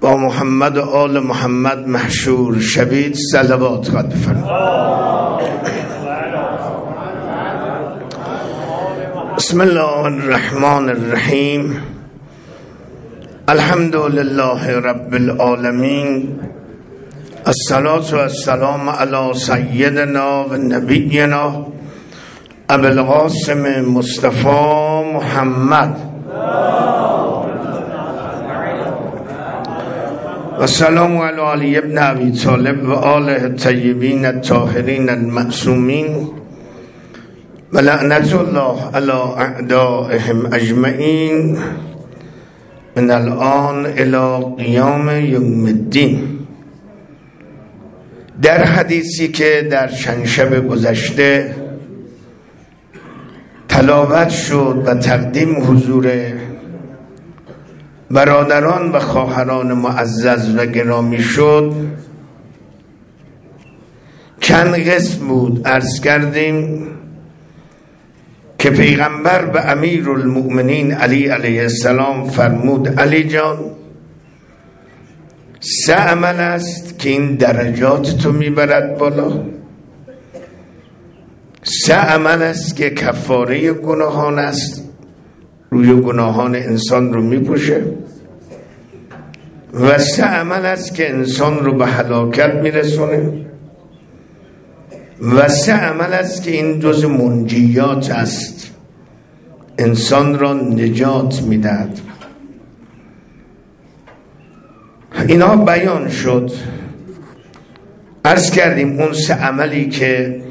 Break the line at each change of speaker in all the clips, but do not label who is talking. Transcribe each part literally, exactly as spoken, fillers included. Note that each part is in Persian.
با محمد و آل محمد محشور شوید. صلوات خواهد بفرمایید. بسم الله الرحمن الرحیم. الحمد لله رب العالمین. الصلاة والسلام علی سیدنا و نبینا ابو القاسم مصطفی محمد و سلام علی علی ابن ابی طالب و آله الطیبین الطاهرین المعصومین و لعنت الله علی اعدائهم اجمعین من الان الی قیام یوم الدین. در حدیثی که در چند شب گذشته تلاوت شد و تقدیم حضور برادران و خواهران معزز و گرامی شد، چند قسم بود. عرض کردیم که پیغمبر به امیر المؤمنین علی علیه السلام فرمود علی جان، سه عمل است که این درجات تو میبرد بالا، سه عمل است که کفاره گناهان است، روی گناهان انسان رو میپوشه، و سه عمل است که انسان رو به هلاکت میرسونه، و سه عمل است که این جز منجیات است، انسان را نجات میدهد. اینا بیان شد. عرض کردیم اون سه عملی که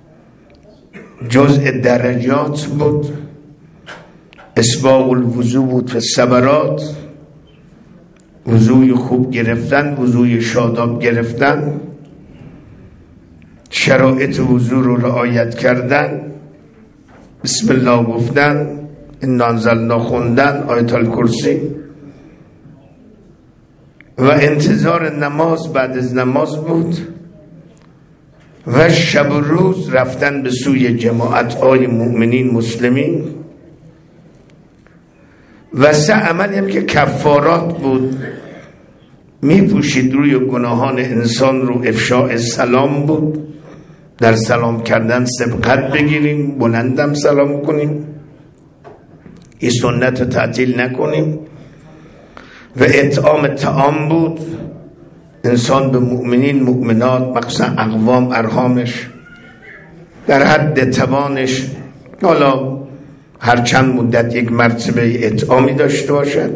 جزء درجات بود، اسباغ الوضو بود و صبرات، وضوی خوب گرفتن، وضوی شاداب گرفتن، شرایط وضو رو رعایت کردن، بسم الله گفتن، انا انزلنا خوندن، آیت الکرسی، و انتظار نماز بعد از نماز بود، و شب و روز رفتن به سوی جماعت های مؤمنین مسلمین، و سه عملی هم که کفارات بود، می پوشید روی گناهان انسان رو. افشاء سلام بود، در سلام کردن سبقت بگیریم، بلندم سلام کنیم، این سنت تعطیل نکنیم. و اطعام طعام بود، انسان به مؤمنین مؤمنات مخصوصا اقوام ارحامش در حد توانش، حالا هر چند مدت یک مرتبه اطعامی داشته باشد.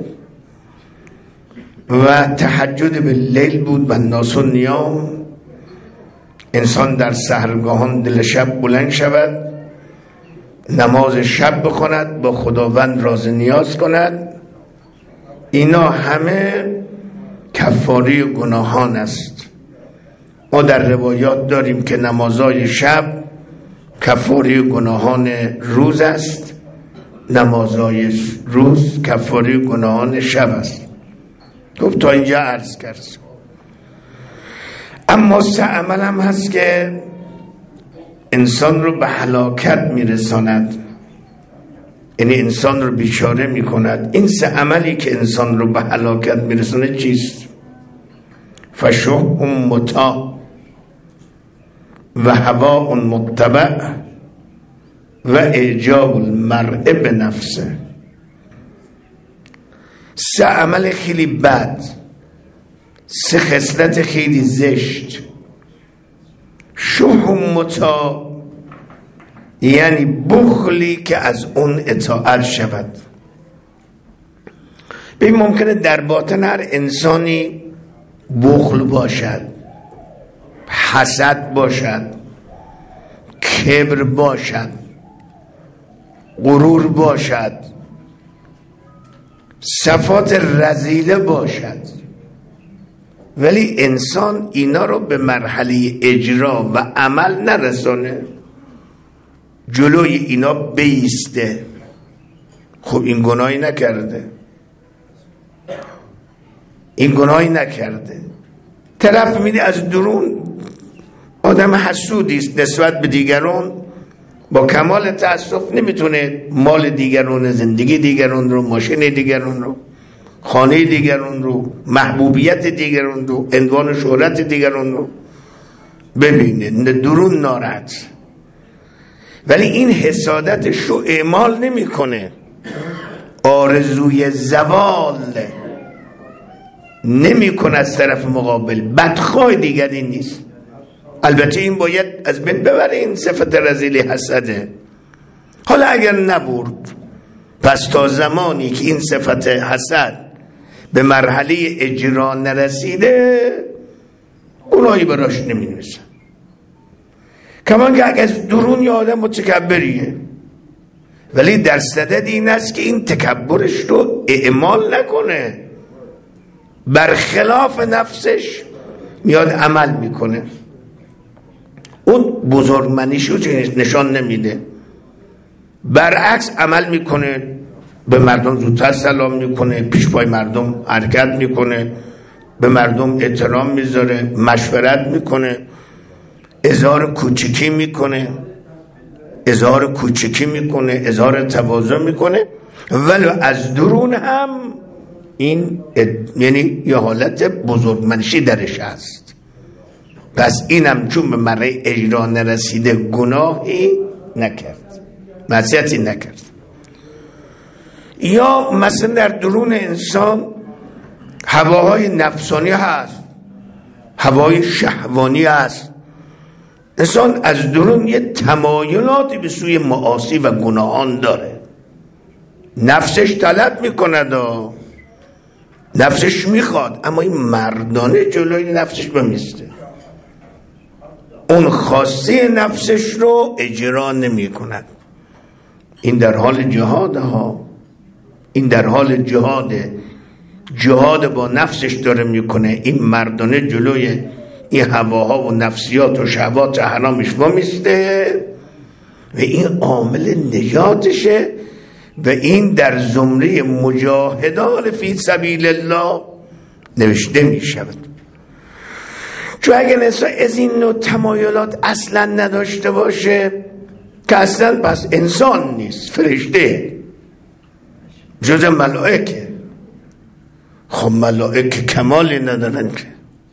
و تهجد به لیل بود و ناس و نیام، انسان در سحرگاهان دل شب بلند شود، نماز شب بخواند، با خداوند راز نیاز کند. اینا همه کفاره گناهان است. ما در روایات داریم که نمازهای شب کفاره گناهان روز است، نمازهای روز کفاره گناهان شب است. خب تا اینجا عرض کرد. اما سه عمل هم هست که انسان رو به هلاکت میرساند، یعنی انسان رو بیچاره میکند. این سه عملی که انسان رو به هلاکت میرسونه چیست؟ فشح مطاع و هوا متبع و اعجاب المرء به نفسه. سه عمل خیلی بد، سه خصلت خیلی زشت. شح مطاع یعنی بخلی که از اون اطاعت شود. ببین ممکنه در باطن هر انسانی بخل باشد، حسد باشد، کبر باشد، غرور باشد، صفات رذیله باشد، ولی انسان اینا رو به مرحله اجرا و عمل نرسانه، جلوی اینا بیسته. خب این گناهی نکرده، این گناهی نکرده. طرف میده از درون آدم حسودی است نسبت به دیگران، با کمال تأسف نمیتونه مال دیگران، زندگی دیگران رو، ماشین دیگران رو، خانه دیگران رو، محبوبیت دیگران رو، عنوان شهرت دیگران رو ببینه، درون ناراحت، ولی این حسادتش رو اعمال نمی کنه، آرزوی زوال نمی کنه از طرف مقابل، بدخواه دیگری نیست. البته این باید از بین ببره، این صفت رذیل حسده. حالا اگر نبرد، پس تا زمانی که این صفت حسد به مرحله اجرا نرسیده گناهی براش نمی نویسن. کمان که اگر از درون یه آدم متکبریه، ولی در صدد این است که این تکبرش رو اعمال نکنه، برخلاف نفسش میاد عمل میکنه، اون بزرگمنیش رو نشان نمیده، برعکس عمل میکنه، به مردم زودتر سلام میکنه، پیش پای مردم حرکت میکنه، به مردم احترام میذاره، مشورت میکنه، اظهار کوچکی میکنه اظهار کوچکی میکنه اظهار تواضع میکنه، ولی از درون هم این یعنی یه حالت بزرگمنشی درش هست. پس اینم چون به مرحله اجرا نرسیده گناهی نکرد، معصیتی نکرد. یا مثلا در درون انسان هواهای نفسانی هست، هوای شهوانی هست، انسان از درون یه تمایلاتی به سوی معاصی و گناهان داره، نفسش طلب میکند و نفسش میخواد، اما این مردانه جلوی نفسش بمیسته، اون خواسته نفسش رو اجرا نمی کند. این در حال جهاد ها، این در حال جهاد جهاد با نفسش داره میکنه، این مردانه جلوی این هواها و نفسیات و شهوات حرامش بمیسته و این عامل نجاتشه و این در زمره مجاهدان فی سبیل الله نوشته می شود. چون اگر انسان از این نوع تمایلات اصلا نداشته باشه که اصلا پس انسان نیست، فرشته، جز ملائکه. خب ملائکه کمالی ندارن که،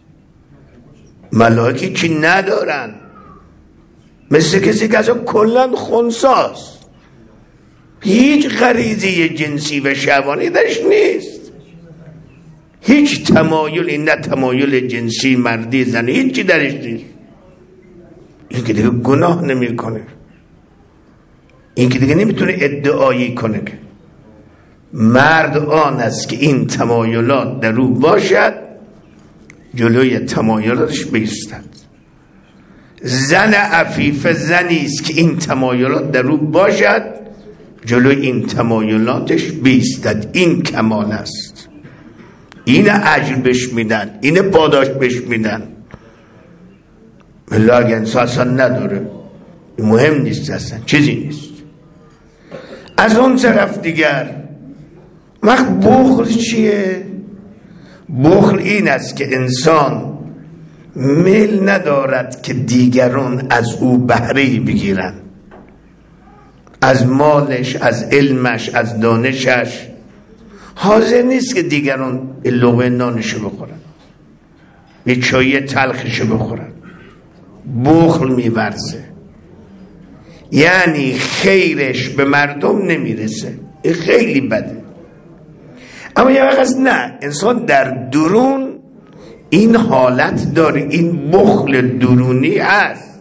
ملائکه چی ندارن؟ مثل کسی که ازا کلن خنثاست، هیچ غریزه جنسی و شهوانی درش نیست، هیچ تمایلی، نه تمایل جنسی مردی زنی، هیچی درش نیست. این که دیگه گناه نمی کنه، این که دیگه نمیتونه ادعایی کنه که مرد آن است که این تمایلات در او باشد جلوی تمایلاتش بیستد، زن عفیف زنی است که این تمایلات در او باشد جلوی این تمایلاتش بیستد. این کمال است، این اجر بهش میدن، این پاداش بهش میدن. والله اگه انسان اصلا نداره مهم نیست، اصلا چیزی نیست. از اون طرف دیگر وقت بخل چیه؟ بخل این است که انسان میل ندارد که دیگران از او بهره بگیرن، از مالش، از علمش، از دانشش. حاضر نیست که دیگران لقمه نانشو بخورن، یه چای تلخشو بخورن. بخل میورزه، یعنی خیرش به مردم نمیرسه، این خیلی بده. اما یه وقت نه، انسان در درون این حالت داره، این بخل درونی هست،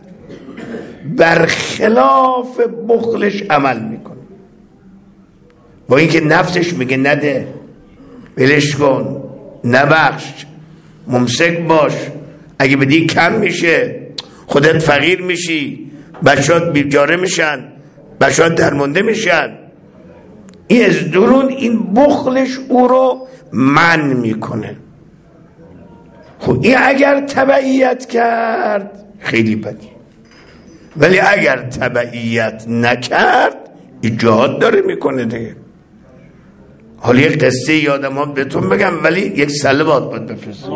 برخلاف بخلش عمل میکنه. با اینکه نفسش میگه نده، ولش کن، نبخش، ممسک باش، اگه بدی کم میشه، خودت فقیر میشی، بچهات بیچاره میشن، بچهات درمونده میشن. این از درون این بخلش او رو منع میکنه. خب این اگر تبعیت کرد خیلی بدی، ولی اگر تبعیت نکرد جهاد داره میکنه دیگه. حالا یک قصه یادم ها بهتون بگم، ولی یک صلوات باید بفرستم.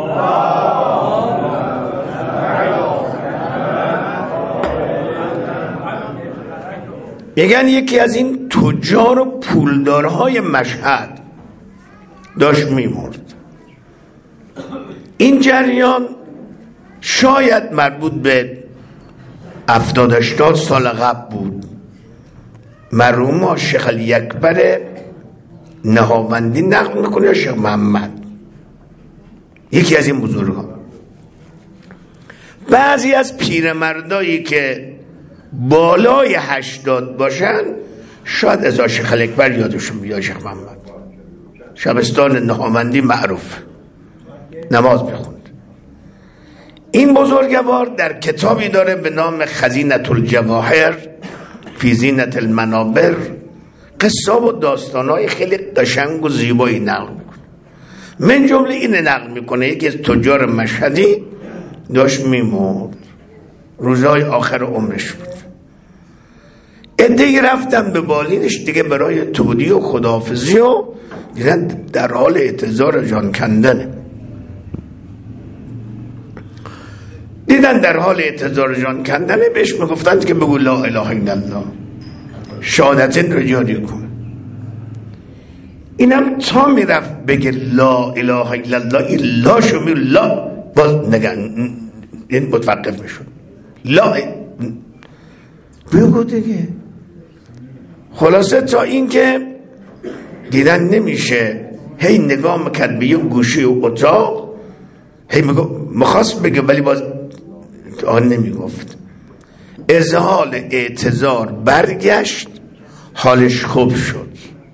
میگن یکی از این تجار و پولدارهای مشهد داشت میمرد. این جریان شاید مربوط به هفتاد هشتاد سال قبل بود. مرحوم شیخ علی اکبر نهاوندی نقل میکنه یا شیخ محمد، یکی از این بزرگان. بعضی از پیرمردایی که بالای هشتاد باشن شاید از شیخ علی اکبر یادشون بیاد. شیخ محمد شبستان نهاوندی معروف، نماز میخوند. این بزرگوار در کتابی داره به نام خزینة الجواهر فی زینة المنابر، قصه و داستانهای خیلی قشنگ و زیبایی نقل میکنه. من جمله این نقل میکنه یکی از تجار مشهدی داشت میمرد، روزهای آخر عمرش بود. عده‌ای رفتن به بالینش دیگه برای تودی و خداحافظی و دیدن در حال اعتذار جان کندنه. دیدن در حال اعتذار جان کندنه، بهش میگفتند که بگو لا اله الا الله، شهادتین رو جاری کن. اینم تا میرفت بگه لا اله الا الله، این لا شو می لا باز نگن، این متوقف میشون. لا بگو دیگه. خلاصه تا این که دیدن نمیشه، هی نگاه میکرد به یک گوشه و اتاق، هی مخواست بگه ولی باز آن نمیگفت. از حال اعتذار برگشت، حالش خوب شد،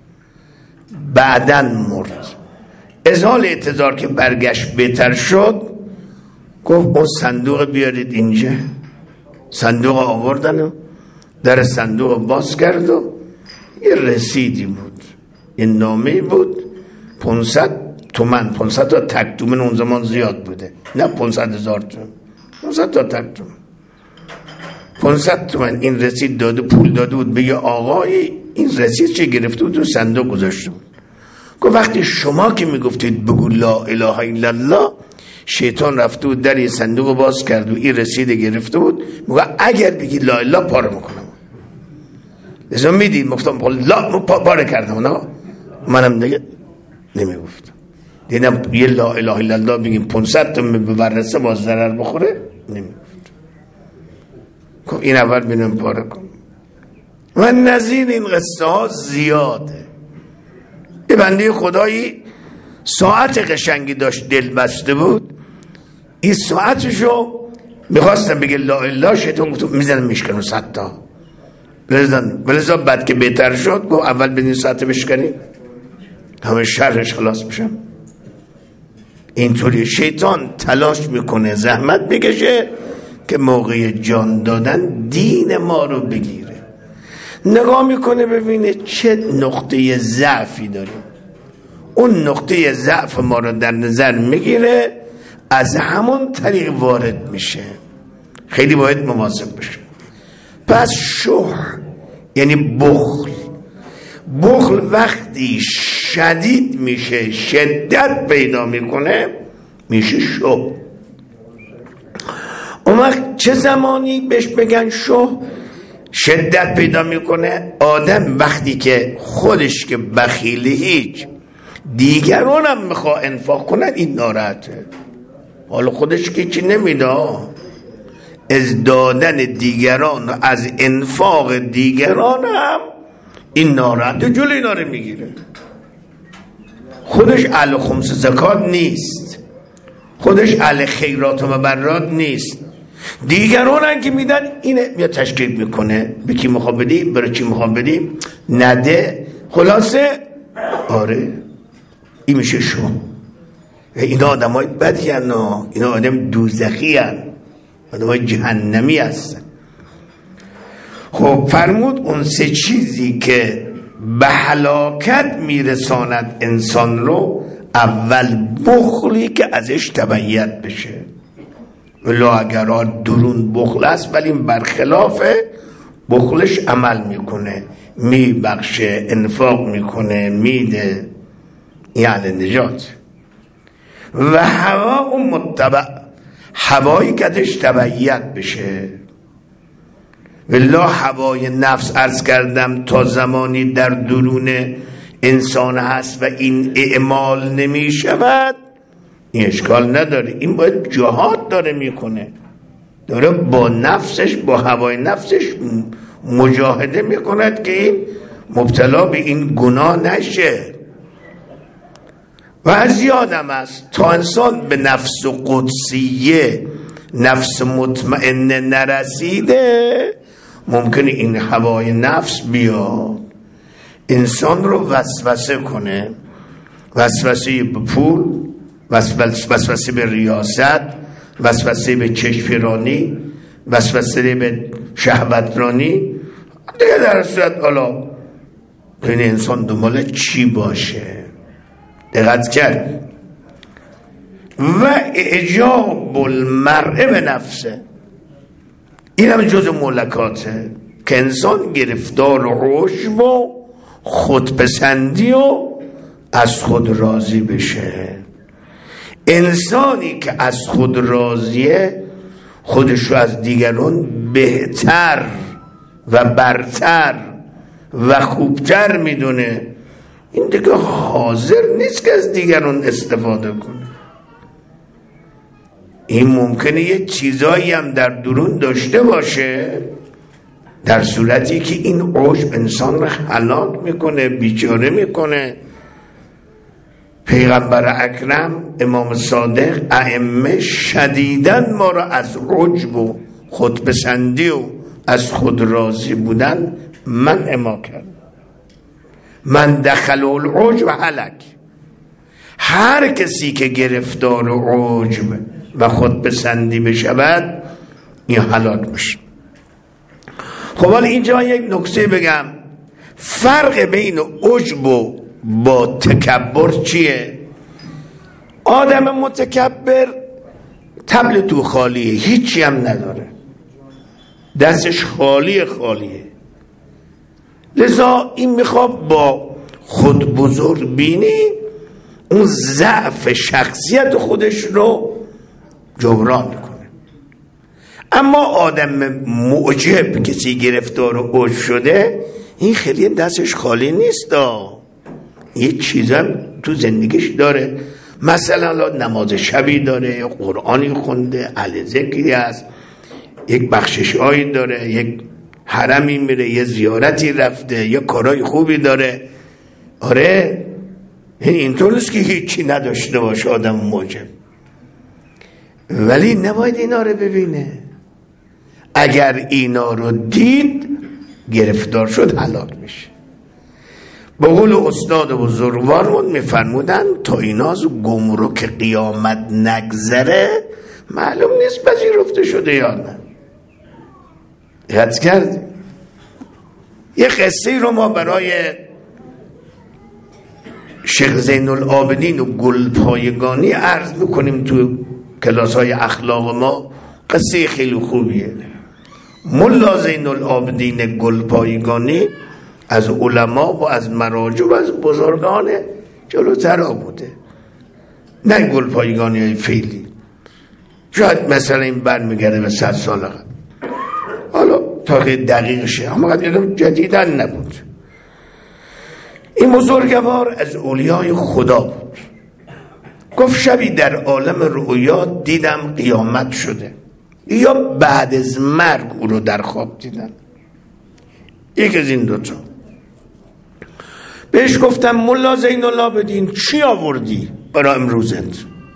بعدن مرد. از حال اعتذار که برگشت بهتر شد، گفت اون صندوق بیارید اینجا. صندوق آوردن و در صندوق باز کرد و یه رسیدی بود، یه نامه بود، پانصد تومن، پانصد تا تک تومن اون زمان زیاد بوده، نه پانصد هزار تومن، پانصد تا تک تومن، پانصد تومن این رسید داده، پول داده بود به یه آقایی. این رسید چه گرفته بود و صندوق گذاشته بود. گفت وقتی شما که میگفتید بگو لا اله الا الله، شیطان رفته بود در این صندوق باز کرد و این رسید گرفته بود، میگه اگر بگی لا اله پاره میکنم. لذا میدید مفتم لا پاره کردم، نه منم دیگه نمیگفتم. دیدم یه لا اله الا الله بگیم پانصد تا ببرسه باز ضرر بخوره، نمیگفت. این اول بینم پاره کن. و نظیر این قصه ها زیاده. یه بنده خدایی ساعت قشنگی داشت، دل بسته بود، این ساعتشو میخواستم بگه لا اله، شیطان گفت میزنم میشکنم صد تا. ولذا بعد که بهتر شد گفت اول بدین ساعت بشکنی همه شرش خلاص بشم. اینطوری شیطان تلاش میکنه، زحمت میکشه که موقع جان دادن دین ما رو بگیره. نگاه میکنه ببینه چه نقطه ضعفی داریم، اون نقطه ضعف ما رو در نظر میگیره، از همون طریق وارد میشه. خیلی باید مواظب بشه. پس شح یعنی بخل. بخل وقتی شدید میشه، شدت پیدا میکنه، میشه شح. اون وقت چه زمانی بهش بگن شح؟ شدت پیدا میکنه آدم وقتی که خودش که بخیله، هیچ دیگران هم میخوا انفاق کنن، این ناراحته. حالا خودش که چی نمیده، از دادن دیگران و از انفاق دیگران هم این ناراحته، جلوی اینا رو میگیره. خودش اهل خمس زکات نیست، خودش اهل خیرات و مبرات نیست، دیگران هم که میدن اینه میاد تشکیک میکنه. به کی میخواد بدی؟ برای چی میخواد بدی؟ نده. خلاصه آره این میشه شو. اینا آدم های بدی هن، اینا آدم دوزخی هن، آدم های جهنمی هستن. خب فرمود اون سه چیزی که به هلاکت میرساند انسان رو، اول بخلی که ازش تبعیت بشه. ولی اگر درون بخل است ولی برخلاف بخلش عمل میکنه، میبخشه، انفاق میکنه، میده، یعنی نجات. و هوا اون متبع، هوایی که ازش تبعیت بشه. والله هوای نفس عرض کردم تا زمانی در درون انسان هست و این اعمال نمی شود، این اشکال نداره. این باید جهاد داره میکنه، داره با نفسش، با هوای نفسش مجاهده میکند که این مبتلا به این گناه نشه. و از یادم است تا انسان به نفس قدسیه، نفس مطمئنه نرسیده، ممکنه این هوای نفس بیاد انسان رو وسوسه کنه، وسوسه به پول، وسوسه به ریاست، وسوسه به چشمرانی، وسوسه به شهوترانی دیگه. در صورت حالا این انسان دنبال چی باشه؟ دقت کرد. و اعجاب المرء به نفسه، این هم جز ملکاته که انسان گرفتار عجب و خودپسندی و از خود راضی بشه. انسانی که از خود راضیه خودش رو از دیگران بهتر و برتر و خوبتر میدونه، این دیگه حاضر نیست که از دیگران استفاده کنه. این ممکنه یه چیزایی هم در درون داشته باشه، در صورتی که این عجب انسان رو هلاک میکنه، بیچاره میکنه. پیغمبر اکرم، امام صادق، ائمه شدیداً ما را از عجب و خودپسندی و از خود راضی بودن منع ما کرد. من دخل العجب هلک، هر کسی که گرفتار عجب و خودپسندی بشود این هلاک میشه. خب حالا اینجا یک نکته بگم، فرق بین عجب و با تکبر چیه؟ آدم متکبر طبل تو خالیه، هیچی هم نداره، دستش خالی خالیه. لذا این میخواد با خود بزرگ بینی اون ضعف شخصیت خودش رو جبران کنه. اما آدم معجب، کسی گرفتار و عجب شده، این خیلی دستش خالی نیست، یه چیزا تو زندگیش داره. مثلا نماز شبی داره، قرآنی خونده، اهل ذکری هست، یک بخششایی داره، یک حرمی میره، یه زیارتی رفته، یه کارای خوبی داره. آره اینطور نیست که هیچی نداشته باشه آدم معجب، ولی نباید اینا رو ببینه. اگر اینا رو دید گرفتار شد هلاک میشه. به قول استاد بزرگوارمون میفرمودن تا اینا از گمرک قیامت نگذره معلوم نیست پذیرفته شده یا نه. یاد کردی؟ یه قصه رو ما برای شیخ زین العابدین و گلپایگانی عرض میکنیم تو کلاس های اخلاق ما. قصه خیلی خوبیه. ملا زین العابدین گلپایگانی از علما و از مراجع و از بزرگان جلوتر ها بوده، نه گلپایگانی های فعلی. شاید مثلا این برمیگرده به صد سال قبل، حالا تاریخ دقیقشه اما قدیم جدیدن نبود. این بزرگوار از اولیای خدا بود. گفت شبی در عالم رؤیا دیدم قیامت شده، یا بعد از مرگ او رو در خواب دیدم. یک از این دوتا. بهش گفتم ملا زین العابدین چی آوردی برای امروزت؟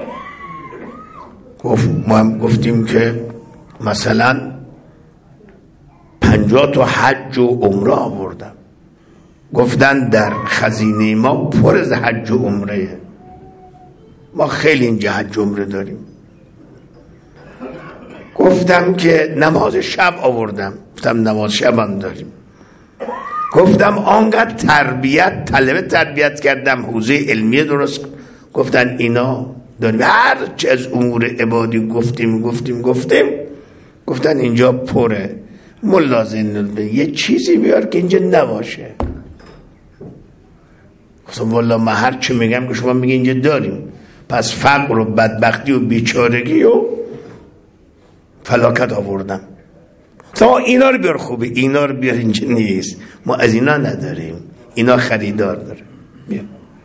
گفت ما هم گفتیم که مثلا پنجاه تا حج و عمره آوردم. گفتن در خزینه ما پر از حج و عمره، ما خیلی اینجا حج و عمره داریم. گفتم که نماز شب آوردم. گفتم نماز شب هم داریم. گفتم آنقدر تربیت طلبه تربیت کردم، حوزه علمیه درست. گفتن اینا داریم. هر چه از امور عبادی گفتیم گفتیم گفتیم گفتن اینجا پره. ملا زین یه چیزی بیار که اینجا نباشه. گفتم والله من هر چه میگم که شما میگه اینجا داریم، پس فقر و بدبختی و بیچارگی و فلاکت آوردم. تا اینا رو بیار خوبه، اینا رو بیار اینجا نیست، ما از اینا نداریم، اینا خریدار داره. میاد.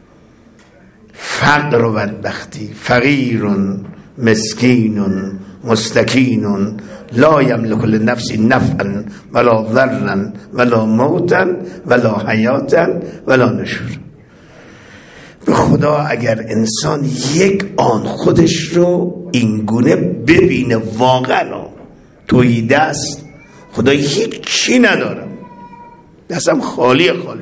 فقر و بدبختی، فقیرون مسکینون مستکینون لا یملک لنفسی نفعا ولا ضرا ولا موتا ولا حیاتا ولا نشور. به خدا اگر انسان یک آن خودش رو اینگونه ببینه واقعا توحید است، خدا هیچ چی نداره، دستم خالی خالی.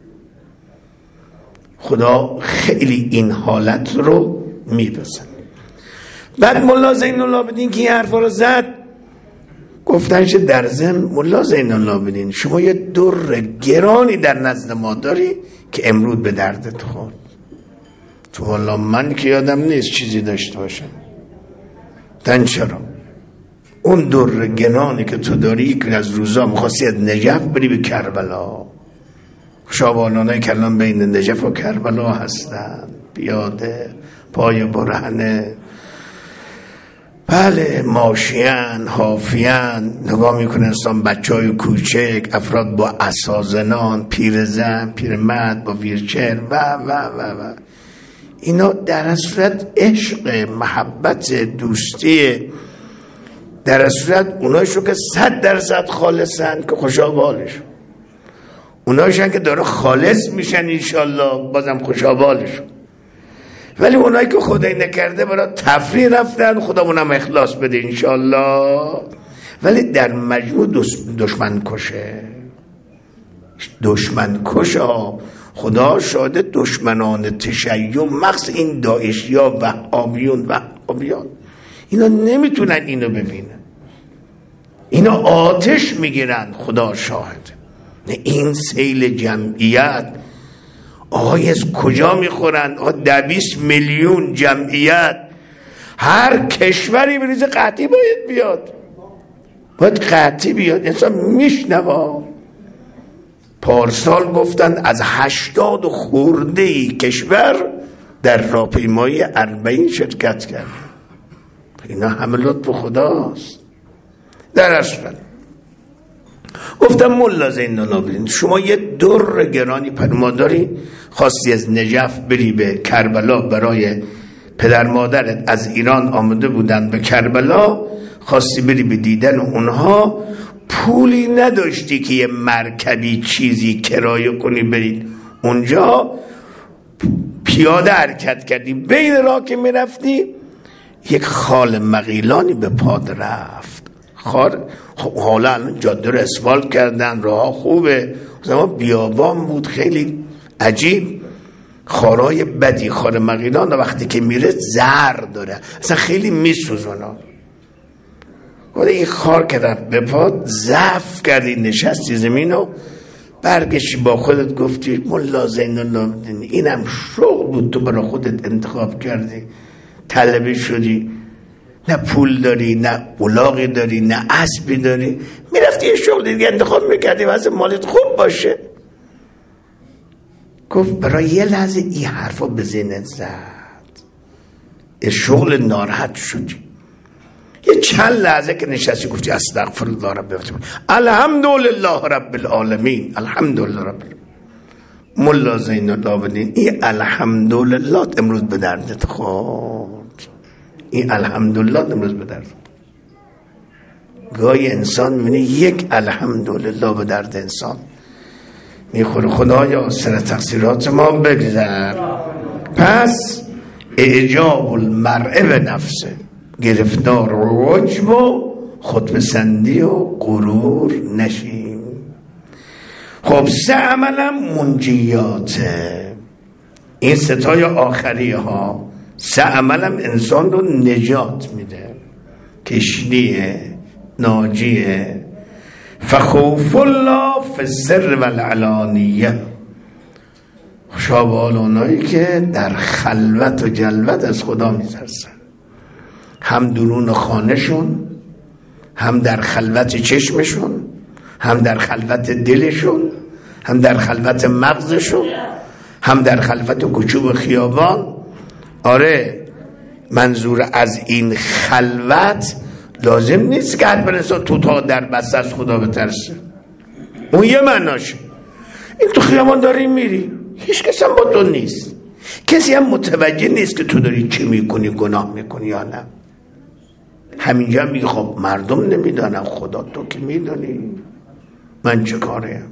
خدا خیلی این حالت رو میپسند. بعد ملا زین العابدین که این حرفا رو زد، گفتنش در ضمن ملا زین العابدین شما یه در گرانی در نزد ما داری که امروز به دردت خورد. تو والا من که یادم نیست چیزی داشته باشم. تن چرا؟ اون در گرانی که تو داری که از روزا میخواستی از نجف بری به کربلا، شابانانه کلان بین نجف و کربلا هستن، پیاده پای برهنه، بله ماشیان حافیان، نگاه میکنه انسان بچه های کوچک، افراد با عصازنان، پیر زن پیر مرد با ویرچر و و و و اینا در صورت عشق، محبت، دوستی، در صورت اونایشو که صد درصد خالصن که خوشا بالش، اونایشن که داره خالص میشن انشالله بازم خوشا بالش. ولی اونایی که خدای نکرده برای تفریح رفتن، خدا اونم اخلاص بده انشالله. ولی در مجموع دشمن کشه، دشمن کشه. خدا شاده دشمنان تشیع مخص این داعشی ها و وهابیون و وهابیان اینا نمیتونن اینو ببینن، اینا آتش میگیرن. خدا شاهد این سیل جمعیت آقای از کجا میخورن؟ ده بیست میلیون جمعیت، هر کشوری بریزه قطعی باید بیاد، باید قطعی بیاد. انسان میشنوا پارسال گفتن از هشتاد خورده ای کشور در راهپیمایی اربعین شرکت کرد. اینا همه لطف خداست. در اصل گفتم ملا زین العابدین شما یه در گرانی پر ما داری، خواستی از نجف بری به کربلا، برای پدر مادرت از ایران آمده بودن به کربلا، خواستی بری به دیدن اونها، پولی نداشتی که یه مرکبی چیزی کرایه کنی برید اونجا، پیاده حرکت کردی، بین راه که میرفتی یک خال مغیلانی به پاد رفت. خار حالا الان جاده رو اسفالت کردن، راه خوبه، زمان بیابان بود خیلی عجیب، خارای بدی، خار مغیلان وقتی که میره زر داره اصلا خیلی میسوزونه. خدا این خار که رفت به پاد ضعف کردی، نشستی زمین و برگشتی با خودت گفتی ملا زین العابدین اینم شغل بود تو برای خودت انتخاب کردی، طلبه شدی، نه پول داری، نه الاغی داری، نه اسبی داری، میرفتی یه شغل دیگه انتخاب میکردی واسه مالت خوب باشه. گفت برای یه لحظه این حرفا به ذهنت زد، یه شغل ناراحت شدی، یه چند لحظه که نشستی گفتی استغفر الله رب الحمدلله رب العالمین، الحمدلله رب العالمین. ملا زین العابدین این الحمدلله امروز به دردت خورد، این الحمدلله امروز به درد. گاهی انسان میبینه یک الحمدلله به درد انسان میخوره. خدایا سر تقصیرات ما بگذر. پس اعجاب المرء به نفسه، گرفتار و عجب و خودپسندی و غرور نشیم. خب سه عملم منجیاته، این ستای آخری ها سه عملم انسان رو نجات میده، کشنیه، ناجیه. فخوف الله فی السر والعلانیه، خوشا به حال اونایی که در خلوت و جلوت از خدا میترسن، هم درون خانهشون، هم در خلوت چشمشون، هم در خلوت دلشون، هم در خلوت مغزشون، هم در خلوت کوچه و خیابان. آره منظور از این خلوت لازم نیست که حتما انسان تو تا در بسته از خدا بترسه، اون یه معناشه. این تو خیابان داری میری هیچ کس هم با تو نیست. کسی هم متوجه نیست که تو داری چی میکنی، گناه میکنی یا نه. همینجا میگه خب مردم نمیدانم، خدا تو که میدونی من چه کاریم.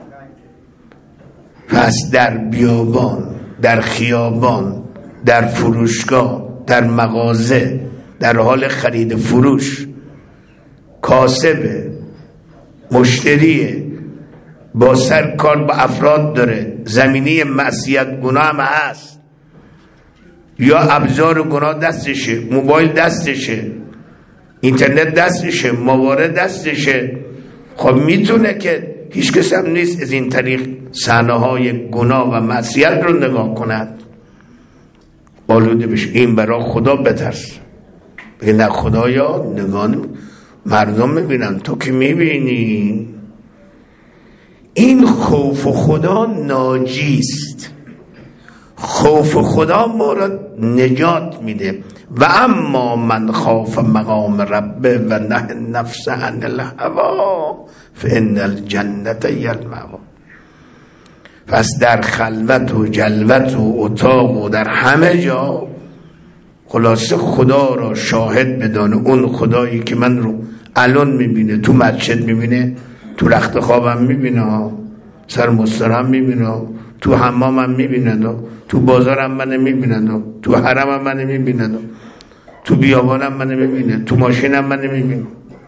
پس در بیابان، در خیابان، در فروشگاه، در مغازه، در حال خرید فروش، کاسب، مشتریه، با سر کار با افراد داره، زمینه معصیت گناه هم هست، یا ابزار گناه دستشه، موبایل دستشه، اینترنت دستشه، موارد دستشه، خب میتونه که هیچ کس هم نیست از این طریق صحنه های گناه و معصیت رو نگاه کند، آلوده بشه. این برای خدا بترس، بگه نه خدایا نگاه مردم میبینن، تو که میبینی. این خوف خدا ناجیست. خوف خدا ما را نجات میده. و اما من خاف مقام ربه و نه نفس عن الهوا فان الجنة هی المأوی. پس در خلوت و جلوت و اتاق و در همه جا خلاصه خدا را شاهد بدانه. اون خدایی که من رو الان میبینه، تو مسجد میبینه، تو رخت خوابم میبینه، سر مسترم میبینه، تو حمامم میبینه، تو بازارم من میبینه، تو حرمم من میبینه، تو بیابانم من میبینه، تو ماشینم من میبینه.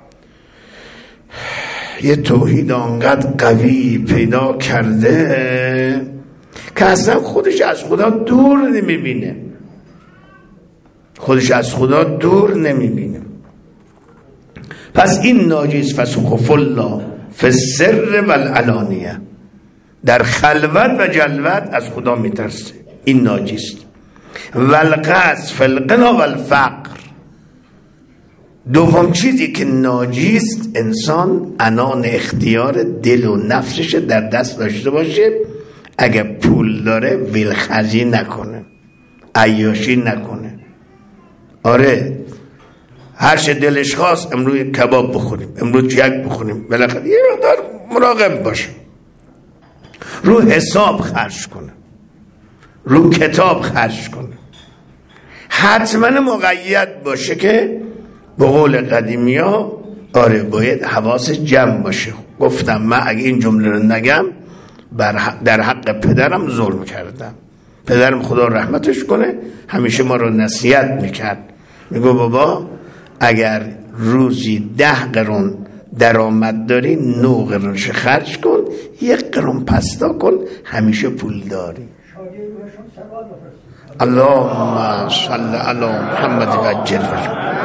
یه توحید آنقدر قوی پیدا کرده که اصلا خودش از خدا دور نمیبینه، خودش از خدا دور نمیبینه. پس این ناجیز فسخف الله فی السر و العلانیه، در خلوت و جلوت از خدا میترسه، این ناجیست. والقصد فی الغنا و الفقر، دوم چیزی که ناجیست انسان انان اختیار دل و نفسش در دست داشته باشه، اگه پول داره ویلخرجی نکنه، عیاشی نکنه. آره هر چه دلش خواست، امروز کباب بخوریم، امروز چیک بخوریم، بالاخره یه مقدار مراقب باشه، رو حساب خرج کنه، رو کتاب خرج کنه. حتما مقید باشه که به قول قدیمی ها آره باید حواس جمع باشه. گفتم من اگه این جمله رو نگم در حق پدرم ظلم کردم. پدرم خدا رحمتش کنه همیشه ما رو نصیحت میکرد، میگو بابا اگر روزی ده قرون درآمد داری، نه قرونش خرج کن، یک قرون پستا کن، همیشه پول داری. اللهم صل علی محمد و عجل فرجه.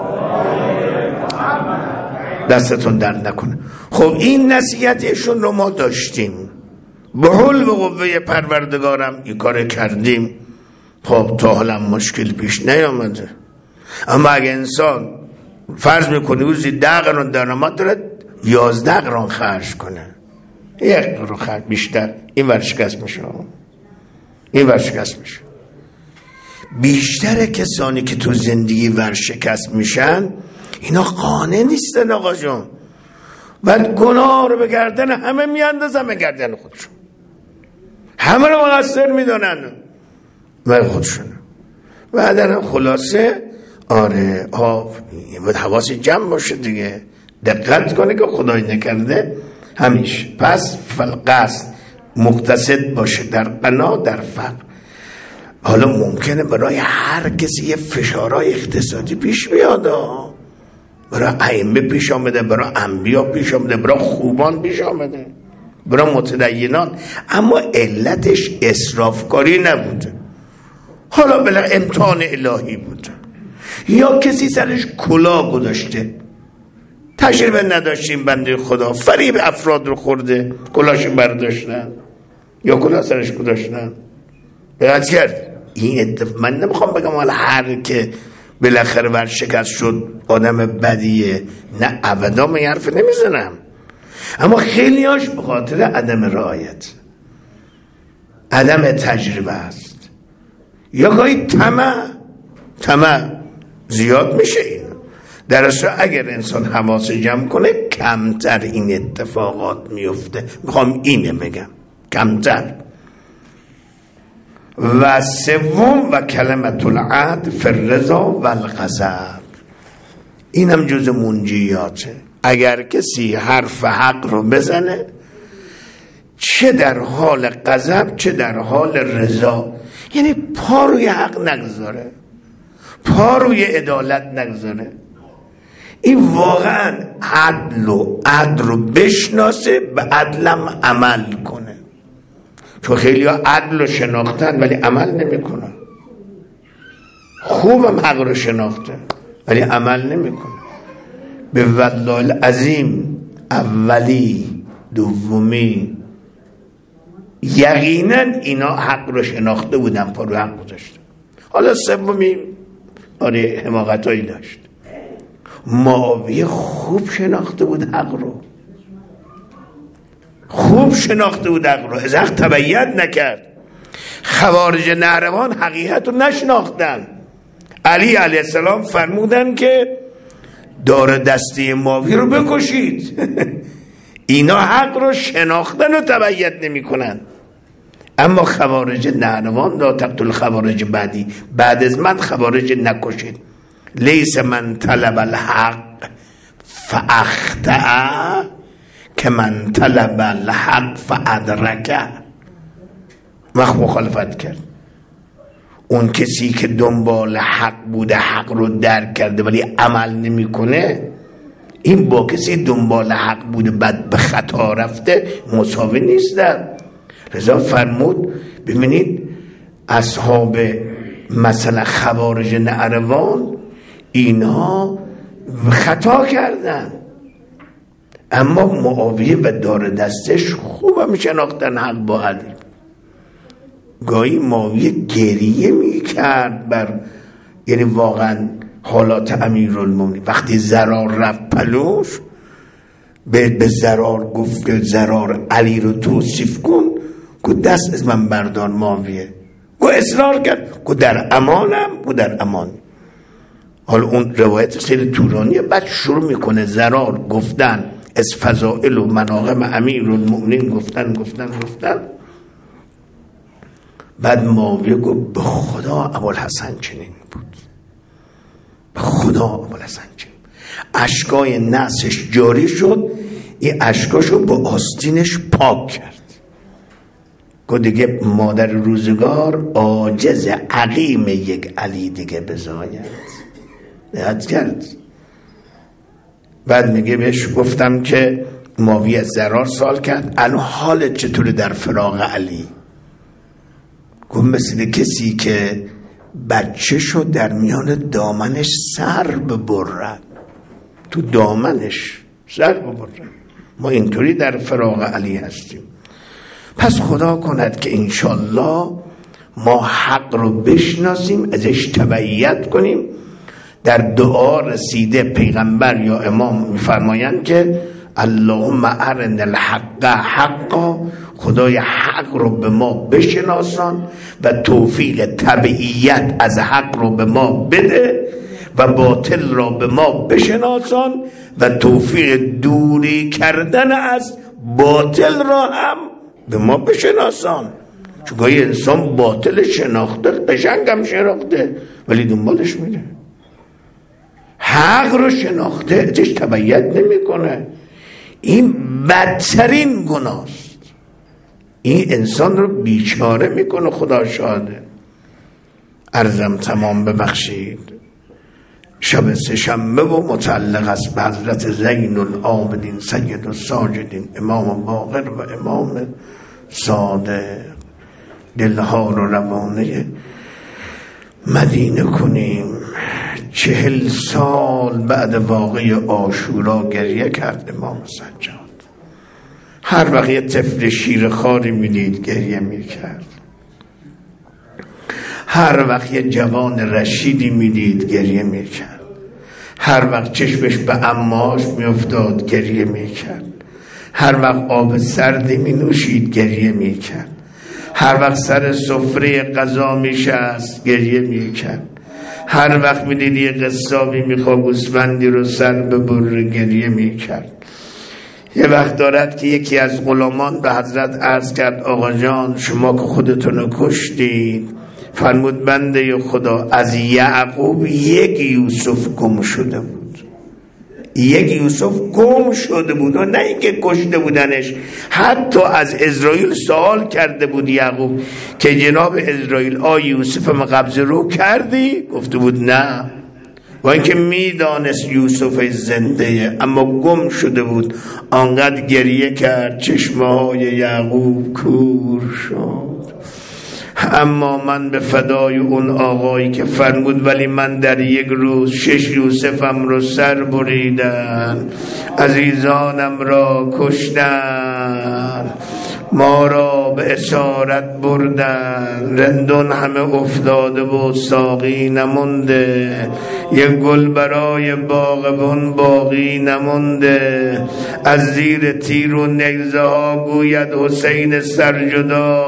دستتون درد نکنه. خب این نصیحتشون رو ما داشتیم، به حول و قوه پروردگارم این کار کردیم. خب تا حالا مشکل پیش نیامده. اما اگه انسان فرض میکنه روزی ده قرون درآمد داره، یازده قرون خرج کنه، یک قرون خرج بیشتر، این ورشکست میشه، این ورشکست میشه. بیشتر کسانی که تو زندگی ورشکست میشن اینا قانع نیستن آقا جون، بعد گناه رو به گردن همه میاندازن، به گردن خودشون، همه رو مقصر میدونن و خودشون. بعدن خلاصه آره آف باید حواس جمع باشه دیگه، دقت کنه که خدای نکرده همیشه. پس فالقصد مقتصد باشه در قنا در فقر. حالا ممکنه برای هر کسی یه فشارهای اقتصادی پیش بیاد، برای ائمه پیش آمده، برای انبیا پیش آمده، برای خوبان پیش آمده، برای متدینان، اما علتش اسرافکاری نبوده، حالا بلا امتحان الهی بوده، یا کسی سرش کلاه گذاشته، تجربه نداشتیم بنده خدا، فریب افراد رو خورده، کلاهش برداشتن یا کلاه سرش گذاشتن، دقت کرد. این اتفاق من نمیخوام بگم حالا هر که بالاخره ورشکست شد آدم بدیه، نه ابدا من حرف نمیزنم، اما خیلیاش به خاطر عدم رعایت، عدم تجربه است، یا گاهی طمع طمع زیاد میشه. این در اصل اگر انسان حواس جمع کنه کمتر این اتفاقات میفته. میخوام اینه بگم کمتر. و سوم و کلمت العدل فی الرضا و الغضب. این هم جز منجیاته. اگر کسی حرف حق رو بزنه، چه در حال غضب چه در حال رضا، یعنی پا روی حق نگذاره، پا روی عدالت نگذاره، این واقعا عدل و عدل رو بشناسه، به عدلم عمل کنه. چون خیلی ها عدل رو شناختن ولی عمل نمی کنن. خوبم حق رو شناخته ولی عمل نمی کنه. به والله العظیم اولی دومی یقینا اینا حق رو شناخته بودن، پا رو حق گذاشته. حالا سومی آره حماقتایی داشت. معاویه خوب شناخته بود حق رو، خوب شناخته بود حق رو، از حق تبعیت نکرد. خوارج نهروان حقیقت رو نشناختن. علی علیه السلام فرمودن که دار دستی معاویه رو بکشید. اینا حق رو شناختن و تبعیت نمی کنن. اما خوارج نهروان لا تقتل خوارج بعدی، بعد از من خوارج نکشید. لیس من طلب الحق فاخطأ که من طلب الحق فادرکه. وقت مخالفت کرد. اون کسی که دنبال حق بوده حق رو درک کرده ولی عمل نمیکنه، این با کسی دنبال حق بوده بعد به خطا رفته مساوی نیستن. رضا فرمود ببینید اصحاب مثلا خوارج نهروان اینها خطا کردن، اما معاویه و دار دستش خوب میشناختن حق با عدل. گاهی معاویه گریه میکرد بر، یعنی واقعا حالات امیرالمومنین. وقتی زرار رفت پلوش به, به زرار گفت که زرار علی رو توصیف کن، گفت دست از من بردار معاویه. گفت اصرار کرد، گفت در امانم، گفت در امان. حالا اون روایت خیلی طولانیه. بعد شروع میکنه زرار گفتن از فضائل و مناقب امیرالمومنین گفتن گفتن گفتن بعد معاویه گفت به خدا ابوالحسن چنین بود، به خدا ابوالحسن چنین. اشکای نسش جاری شد، این اشکاشو با آستینش پاک کرد. گفت دیگه مادر روزگار عاجز عقیم یک علی دیگه بزاید. دهت کرد. بعد میگه بهش گفتم که معاویه زرار سوال کرد الان حالت چطوره در فراق علی؟ گفت مثل کسی که بچه شو در میان دامنش سر ببرد، تو دامنش سر ببرد. ما اینطوری در فراق علی هستیم. پس خدا کند که انشالله ما حق رو بشناسیم، ازش تبعیت کنیم. در دعا رسیده پیغمبر یا امام میفرمایند که اللهم ارنا الحق حقا، خدای حق رو به ما بشناسان و توفیق تبعیت از حق رو به ما بده و باطل را به ما بشناسان و توفیق دوری کردن از باطل را هم به ما بشناسان. چون گاهی انسان باطل شناخته، قشنگ هم شناخته ولی دنبالش میره، حق رو شناخته ازش تبعیت نمیکنه. این بدترین گناهست. این انسان رو بیچاره میکنه. خدا شاهده. عرضم تمام ببخشید. شب سه‌شنبه و متعلق است به حضرت زین العابدین سید الساجدین امام باقر و امام صادق. دلها رو روانه مدینه کنیم. چهل سال بعد واقعه عاشورا گریه کرد امام سجاد. هر وقت یه طفل شیرخواری میدید گریه میکرد. هر وقت یه جوان رشیدی میدید گریه میکرد. هر وقت چشمش به عماش میافتاد گریه میکرد. هر وقت آب سردی مینوشید گریه میکرد. هر وقت سر سفره غذا میشست گریه میکرد. هر وقت میدید یه قصابی میخواه گوسفندی رو سر ببره گریه میکرد. یه وقت دارد که یکی از غلامان به حضرت عرض کرد آقا جان شما که خودتونو کشتید، فرمود بنده خدا از یعقوب یک یوسف گم شده بود، یک یوسف گم شده بود و نه اینکه کشته بودنش، حتی از اسرائیل سوال کرده بود یعقوب که جناب اسرائیل آ یوسف ما قبض رو کردی؟ گفته بود نه، و اینکه میدانست یوسف زنده اما گم شده بود. آنقدر گریه کرد چشمه های یعقوب کور شد. اما من به فدای اون آقایی که فرمود ولی من در یک روز شش یوسفم رو سر بریدن، عزیزانم را کشتن، ما را به اسارت بردن، رندون همه افتاده و ساقی نمونده، یک گل برای باغبون باقی نمونده، از زیر تیر و نیزه ها گوید حسین سرجدا،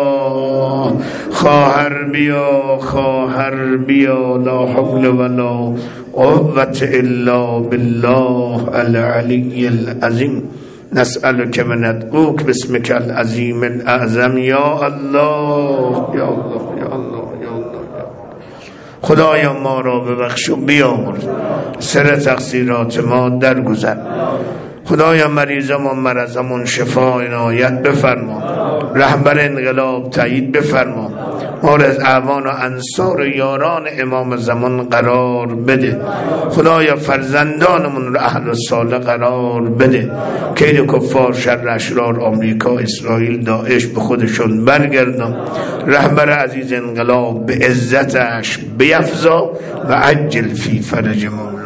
خواهر بیا خواهر بیا، لا حول ولا قوة الا بالله العلی العظیم. نسألك من ندعوك باسمك العظیم الاعظم یا الله یا الله یا الله یا الله. خدایا ما را ببخش و بیامرز، سر تقصیرات ما درگذر. خدایا مریضمون مرضمون شفا عنایت بفرما، رهبر انقلاب تایید بفرما، ما را از اعوان و انصار و یاران امام زمان قرار بده. خدایا فرزندانمون را اهل و صالح قرار بده، کید کفار شر اشرار آمریکا اسرائیل داعش به خودشون برگردان. رهبر عزیز انقلاب به عزتش بیفزا و عجل فی فرج مولا.